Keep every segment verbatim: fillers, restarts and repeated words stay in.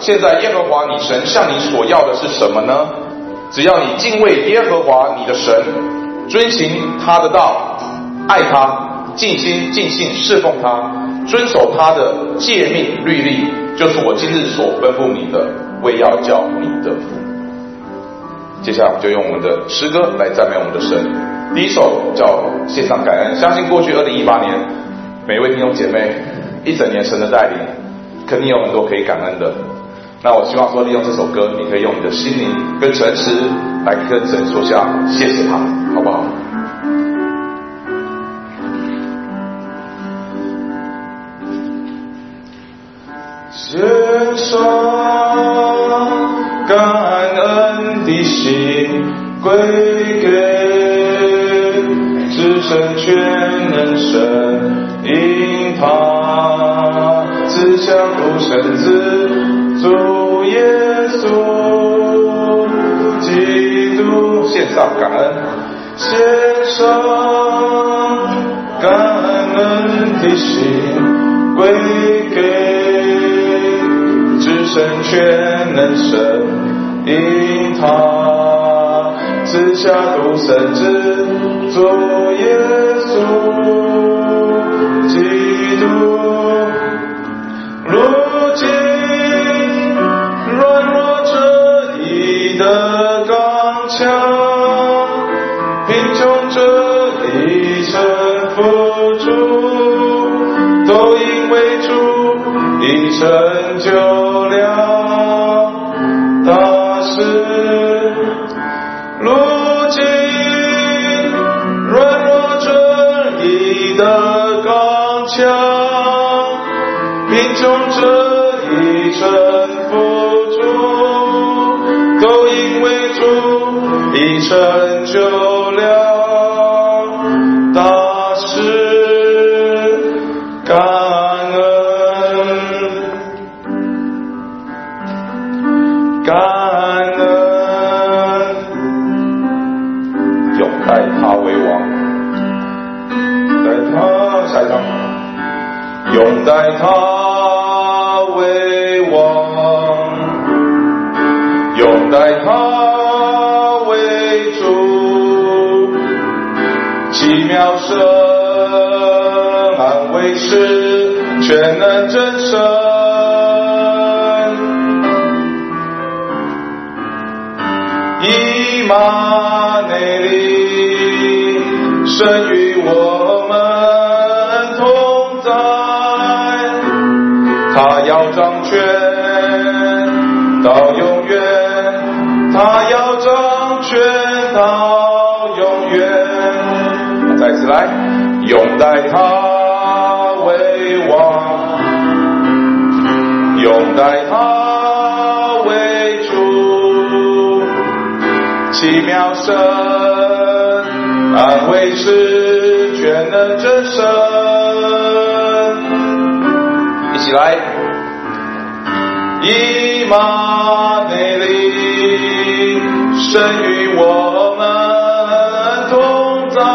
现在耶和华你神向你所要的是什么呢？只要你敬畏耶和华你的神，遵行他的道，爱他，尽心尽性侍奉他，遵守他的诫命律例，就是我今日所吩咐你的，为要叫你得福。接下来我们就用我们的诗歌来赞美我们的神。第一首叫献上感恩。相信过去二零一八年每位弟兄姐妹一整年神的带领，肯定有很多可以感恩的。那我希望说利用这首歌，你可以用你的心灵跟诚实来跟神说下谢谢他，好不好？献上感恩的心归给至圣全能神，因他自降独生子主耶稣基督。献上感恩，献上感恩的心归给至圣全能神，因他赐下独生子主耶稣基督。如今软弱这里的刚强，贫穷这里臣服主，都因为主已成就了大事。如今软弱这里的刚强，贫穷这里臣服主，都因为主已成就了大事。感恩，感恩，永待他为王，待他下一张，永待他为王，永待他为主，奇妙神安慰师，全能真神，以马内利，神与我们同在，他要掌权到永远，他要掌权到永远。再次来，永待他为王，永待他为主，奇妙神安慰师，全能真神。一起来，以马内利，神与我们同在，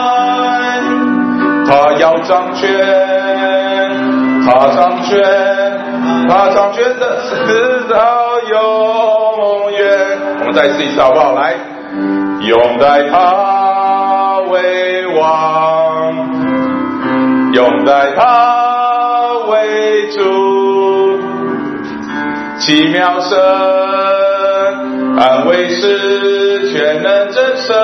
他要掌权，他掌权，他掌权的直到永远。我们再试一次好不好？来，永待他为王，永待他为主，奇妙神安慰师，全能真神，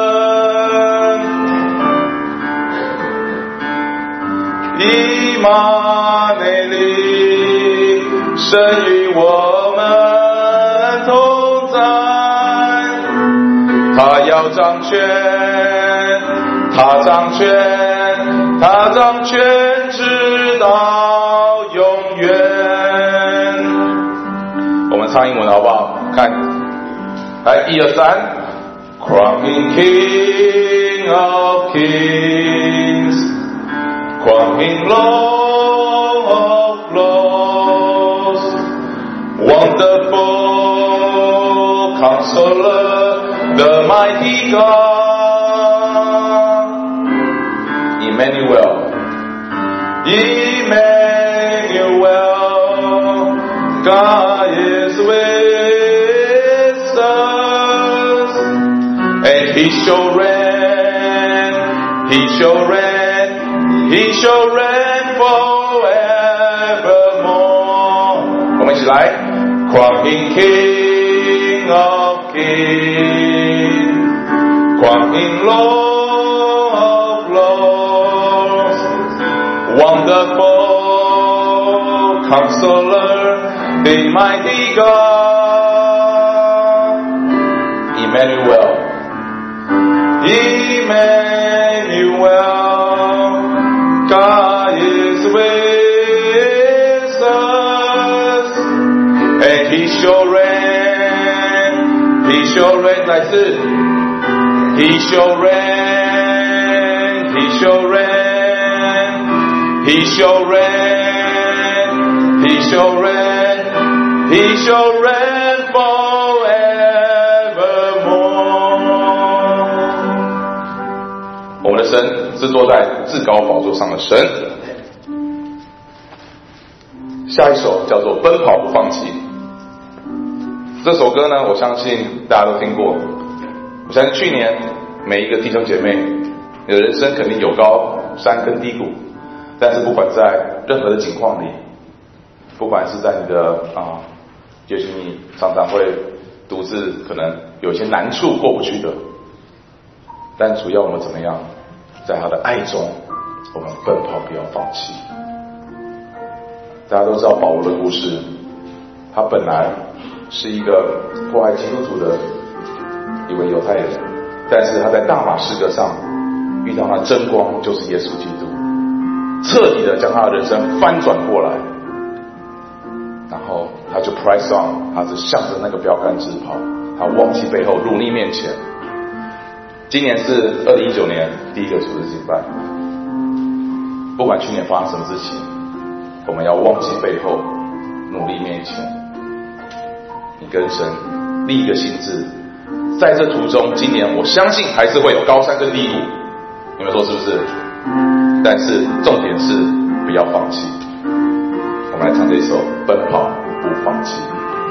以马内利，神与我们同在，他要掌权，他掌权，他掌权直到永远。我们唱英文好不好？看，来，一二三 ，Crown Him King of Kings, Crown Him Lord of Lords, Wonderful Counselor, the Mighty God, Emmanuel, Emmanuel, God. God is with us, and He shall reign, He shall reign, He shall reign forevermore. 我们一起来，光阴 King of Kings, 光阴 Lord of Lords, wonderful Counselor, the mighty God, Emmanuel, Emmanuel, God is with us, and He shall reign, He shall reign, 来自 He shall reign, He shall reign, He shall reign, He shall reign, He shall reign forevermore. 我们的神是坐在至高宝座上的神。下一首叫做《奔跑不放弃》。这首歌呢，我相信大家都听过。我相信去年每一个弟兄姐妹，你的人生肯定有高山跟低谷，但是不管在任何的境况里，不管是在你的啊，也许你常常会独自可能有一些难处过不去的，但主要我们怎么样，在他的爱中，我们奔跑不要放弃。大家都知道保罗的故事，他本来是一个迫害基督徒的一位犹太人，但是他在大马士革上遇到他真光，就是耶稣基督，彻底的将他的人生翻转过来，然后他就 press on， 他是向着那个标杆直跑，他忘记背后，努力面前。今年是二零一九年第一个主日敬拜，不管去年发生什么事情，我们要忘记背后，努力面前。你跟神立一个心志，在这途中，今年我相信还是会有高山跟低谷，你们说是不是？但是重点是不要放弃。我们来唱这首《奔跑不放弃》。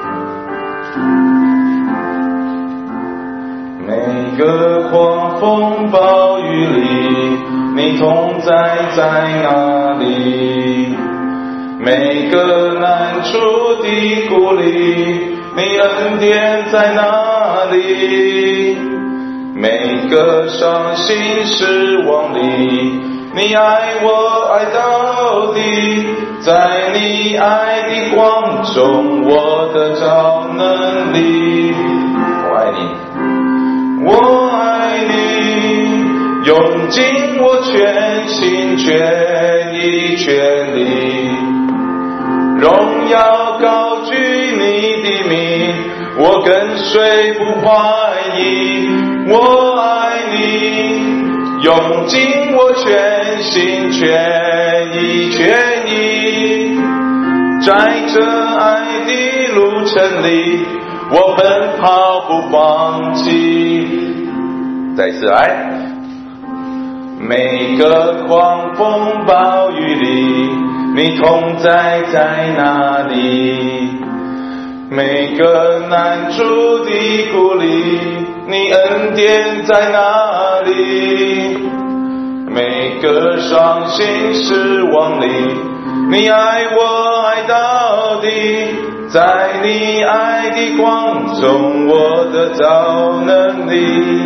每个狂风暴雨里，你同在在哪里？每个难处低谷里，你恩典在哪里？每个伤心失望里，你爱我爱到底，在你爱的光中，我得着能力。我爱你，我爱你，用尽我全心全意全力，荣耀高举你的名，我跟随不怀疑。我爱你，用尽我全心全意全意，在这爱的路程里，我奔跑不放弃。再次来，每个狂风暴雨里，你同在在哪里？每个难处低谷里，你恩典在哪里？每个伤心失望里，你爱我爱到底，在你爱的光中，我得着能力。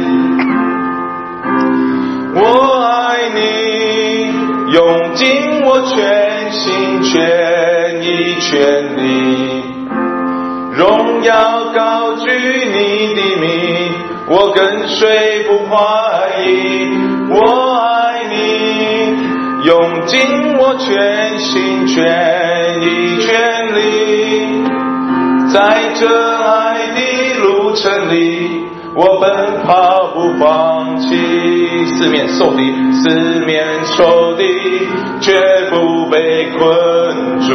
我爱你，用尽我全心全意全力，荣耀高举你的名，我跟随不怀疑。我爱你，用尽我全心全意全力，在这爱的路程里，我奔跑不放弃。四面受敌，四面受敌，绝不被困住，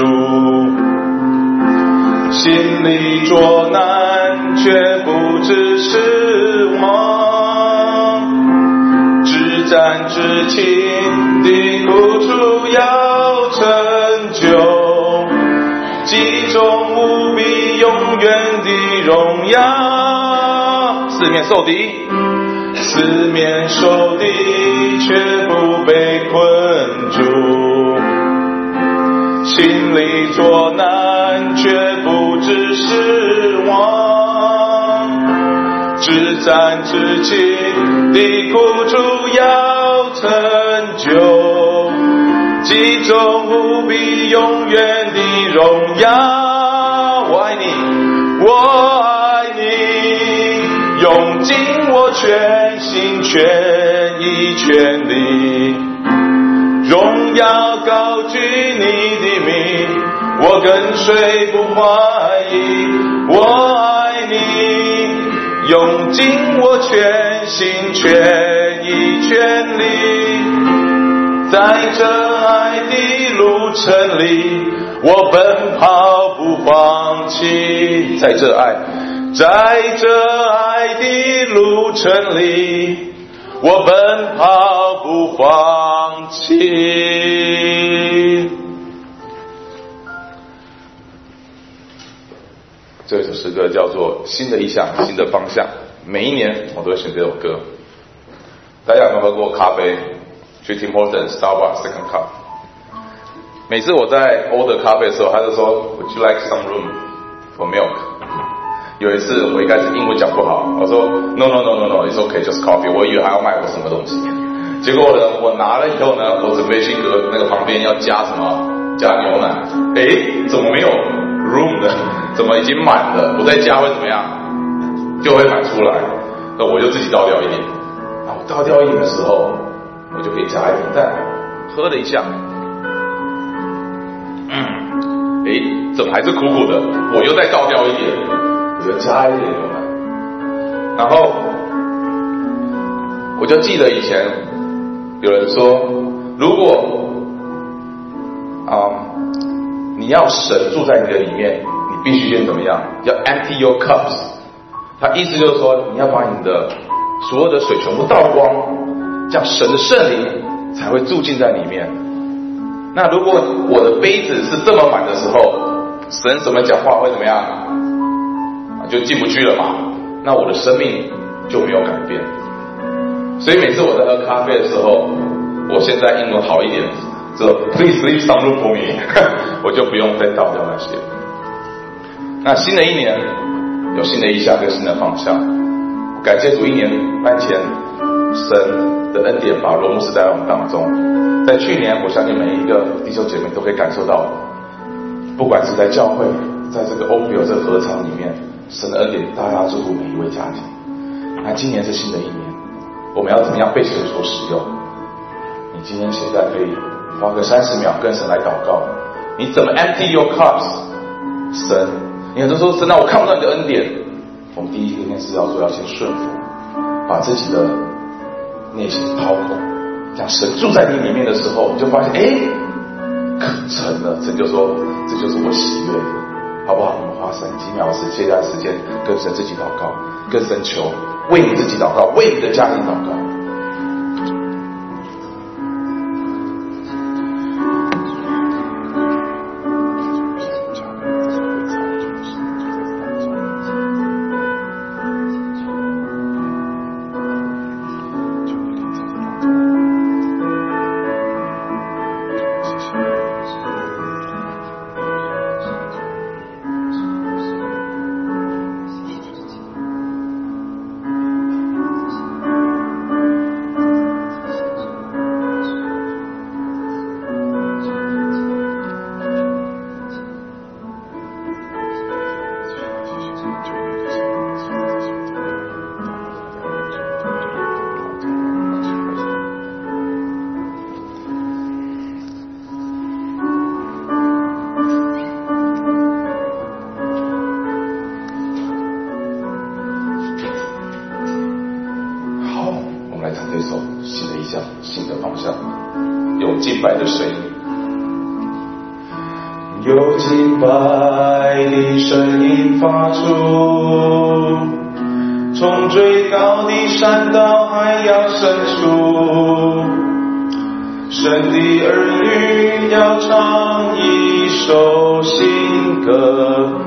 心里作难，却不知失望，只战至情的苦楚要成就，击中无比比永远的荣耀。四面受敌，四面受敌却不被困住，心里作难却不致失望，至战至情的苦楚要成就，击中无比永远的荣耀。我爱你，我爱你，用尽我全心全意全力，荣耀高举你的名，我跟随不怀疑。我爱你，用尽我全心全意全力，在这爱的路程里，我奔跑不放弃。在这爱，在这爱的路程里，我奔跑不放弃。这首诗歌叫做新的意象，新的方向。每一年我都会选这首歌。大家有没有喝过咖啡？去 Tim Hortons、Starbucks、Second Cup。每次我在 order 咖啡的时候，他就说 Would you like some room for milk？ 有一次我一开始英文讲不好，我说 No no no no no it's okay just coffee。我以为还要卖我什么东西，结果呢，我拿了以后呢，我准备去隔那个旁边要加什么，加牛奶，诶，怎么没有 room 呢？怎么已经满了？我再加会怎么样？就会满出来。那我就自己倒掉一点。那我倒掉一点的时候，我就可以加一点，再喝了一下，嗯，诶，怎么还是苦苦的？我又再倒掉一点，我就加一点牛奶。然后我就记得以前有人说，如果啊、嗯、你要神住在你的里面，你必须先怎么样？要 empty your cups。他意思就是说，你要把你的所有的水全部倒光，这样神的圣灵才会住进在里面。那如果我的杯子是这么满的时候，神怎么讲话会怎么样？就进不去了嘛。那我的生命就没有改变。所以每次我在喝咖啡的时候，我现在英文好一点，就 Please leave some room for me， 我就不用再倒掉那些。那新的一年有新的意向跟新的方向，感谢主，一年半前神的恩典把罗牧师带到我们当中。在去年，我相信每一个弟兄姐妹都可以感受到，不管是在教会，在这个 Oakville 这个合场里面，神的恩典大大祝福每一位家庭。那今年是新的一年，我们要怎么样被神所使用？你今天现在可以花个三十秒跟神来祷告，你怎么 empty your cups？ 神，你很多说神啊，我看不到你的恩典。我们第一件事要做，要先顺服，把自己的内心掏空，这样神住在你里面的时候，你就发现，哎，可成了。神就说，这就是我喜悦的，好不好？我们花三几秒时，接下来时间跟神自己祷告，跟神求，为你自己祷告，为你的家庭祷告。敬拜的声音，有敬拜的声音发出，从最高的山到海洋深处，神的儿女要唱一首新歌，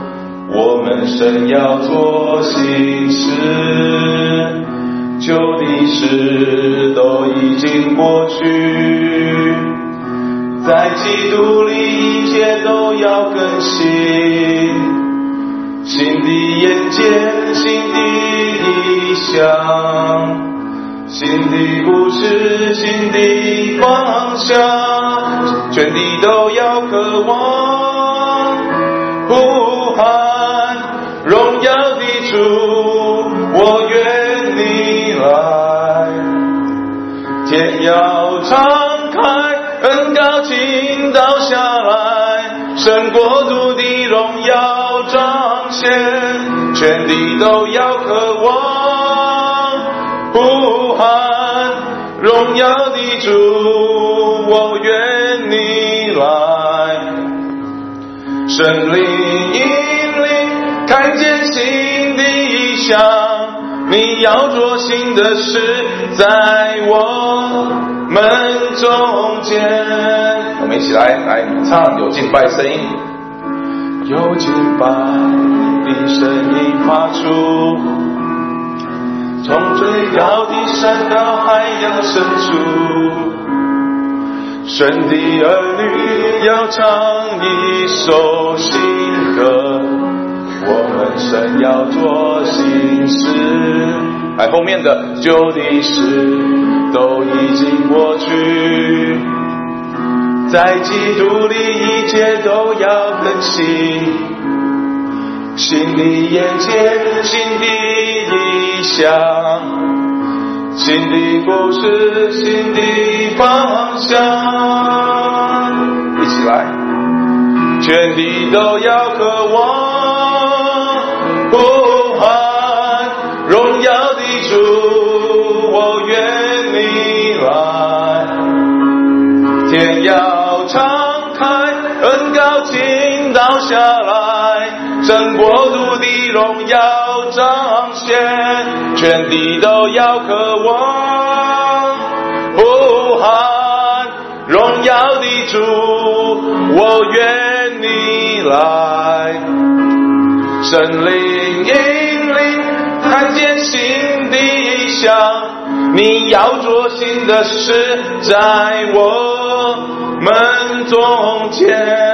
我们神要做新事，旧的事都已经过去，在基督里一切都要更新，新的眼界，新的理想，新的故事，新的方向，全地都要渴望呼喊荣耀的主，我愿你来，天要敞开，恩膏倾倒下来，神国度的荣耀彰显，全地都要渴望呼喊荣耀的主，我愿你来，神灵引领，看见新的意象，你要做新的事在我们中间。我们一起来来唱有敬拜声音，有敬拜的声音发出，从最高的山到海洋深处，神的儿女要唱一首新歌，我们神要做新事。来，后面的旧的事都已经过去，在基督里一切都要更新，新的眼界，新的理想，新的故事，新的方向，一起来，全地都要渴望呼喊荣耀的主，我愿你来，天要敞开，恩膏倾倒下来，神国度的荣耀彰显，全地都要渴望呼喊荣耀的主，我愿你来，神灵引领，看见新的意象，你要做新的事在我们中间。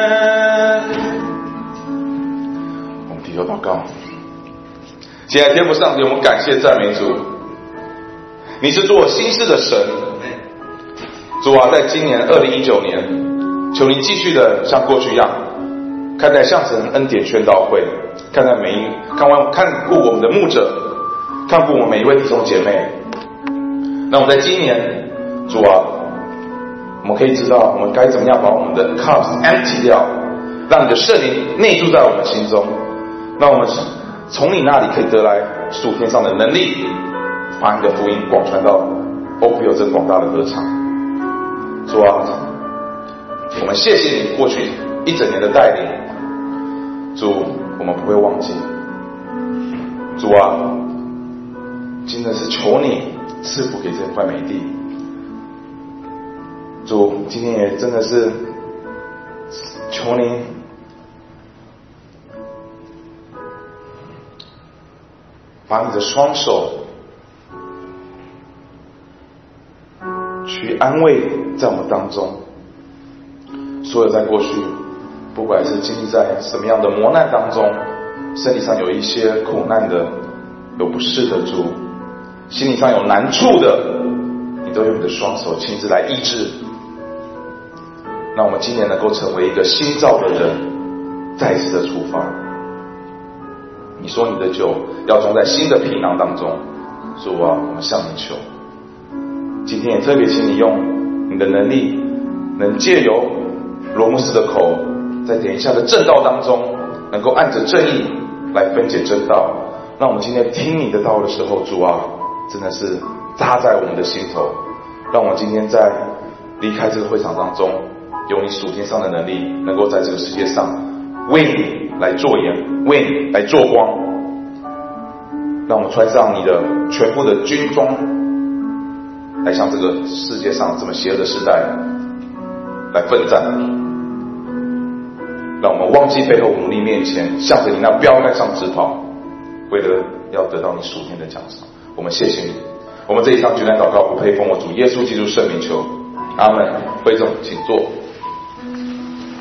我们低头祷告。亲爱的天父上帝，我们感谢赞美主，你是做新事的神。主啊，在今年二零一九年，求你继续的像过去一样看待向神恩典宣道会，看待每一看完看顾我们的牧者，看顾我们每一位弟兄姐妹。那我们在今年，主啊，我们可以知道我们该怎么样把我们的 cups empty 掉，让你的圣灵内住在我们心中，让我们从你那里可以得来属天上的能力，把你的福音广传到欧普有这广大的歌场。主啊，我们谢谢你过去一整年的带领，主，我们不会忘记。主啊，真的是求你赐福给这块美地。主，今天也真的是求您把你的双手去安慰在我们当中所有在过去不管是经历在什么样的磨难当中，身体上有一些苦难的，有不适的，主，心理上有难处的，你都用你的双手亲自来医治。让我们今年能够成为一个新造的人，再一次的出发。你说你的酒要装在新的皮囊当中，主啊，我们向你求。今天也特别请你用你的能力，能借由罗牧师的口，在等一下的正道当中，能够按着正义来分解真道。让我们今天听你的道的时候，主啊，真的是扎在我们的心头。让我们今天在离开这个会场当中，有你属天上的能力，能够在这个世界上为你来做盐，为你来做光。让我们穿上你的全部的军装，来向这个世界上这么邪恶的时代来奋战。 让我们忘记背后努力面前，向着你那标杆上直跑，为了要得到你属天的奖赏。我们谢谢你，我们这一场举坛祷告不配奉我主耶稣基督圣名求，阿门。会众请坐。